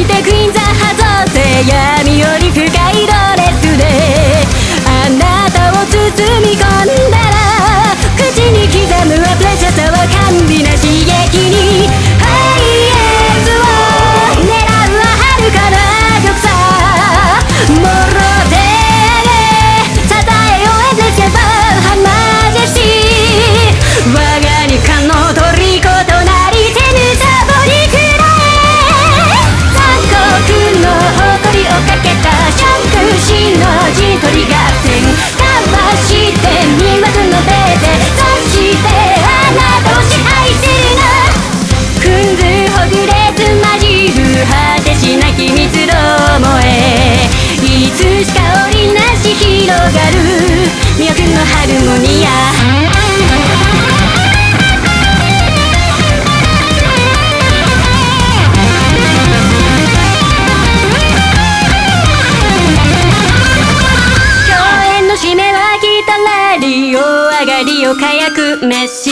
てクイーンザハゾって闇より深いドレスであなたを包み込んだら口に刻むはプレシャスは甘美な刺激にハイエーズを狙うは遥かな玉座もろ手で支えようエンドレスキャンパーハマジェスティ我が肉感の虜となり手ぬさぼりくらえ三国の誇りをかけたシャンクシの陣取り合戦かわして魅惑のベーゼそしてあなたを支配するのくんずほぐれつ混じる果てしなき蜜ろ燃えいつしか織りなし広がる魅力のハルモニア締めは来たラリオ上がりを火薬メッシ